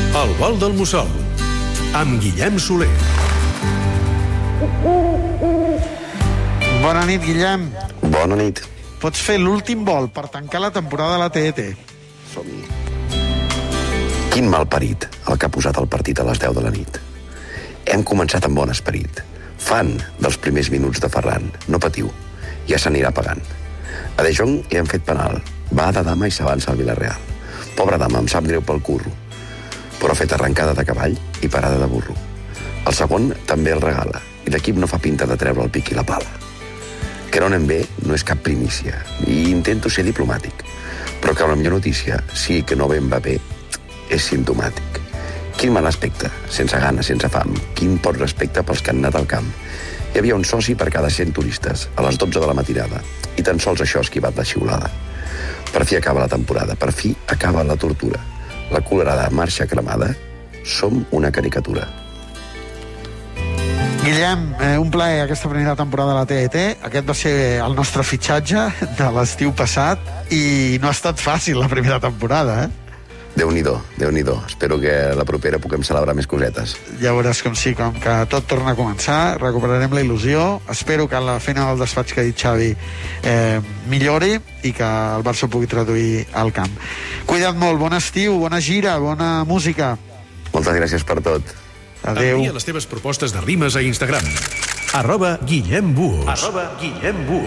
El vol del mussol, amb Guillem Soler. Bona nit, Guillem. Bona nit. Pots fer l'últim vol per tancar la temporada de la TET. Som-hi. Quin malparit el que ha posat el partit a les 10 de la nit. Hem començat amb bon esperit. Fan dels primers minuts de Ferran. No patiu, ja s'anirà pagant. A De Jong hi han fet penal. Va de dama i s'avança al Villarreal. Pobra dama, em sap greu pel curro, però ha fet arrencada de cavall i parada de burro. El segon també el regala, i l'equip no fa pinta de treure el pic i la pala. Que no anem bé no és cap primícia, i intento ser diplomàtic, però que la millor notícia sí que no ben va bé és simptomàtic. Quin mal aspecte, sense gana, sense fam, quin poc respecte pels que han anat al camp. Hi havia un soci per cada 100 turistes, a les 12 de la matinada, i tan sols això ha esquivat la xiulada. Per fi acaba la temporada, per fi acaba la tortura. La colorada marxa cremada, som una caricatura. Guillem, un plaer aquesta primera temporada de la TET. Aquest va ser el nostre fitxatge de l'estiu passat i no ha estat fàcil la primera temporada, Déu-n'hi-do, Déu-n'hi-do. Espero que la propera puguem celebrar més cosetes. Ja veuràs com sí, com que tot torna a començar, recuperarem la il·lusió. Espero que la feina del despatx que ha dit Xavi millori i que el Barça ho pugui traduir al camp. Cuida't molt, bon estiu, bona gira, bona música. Moltes gràcies per tot. Adéu. Envia les teves propostes de rimes a Instagram. @GuillemBuos.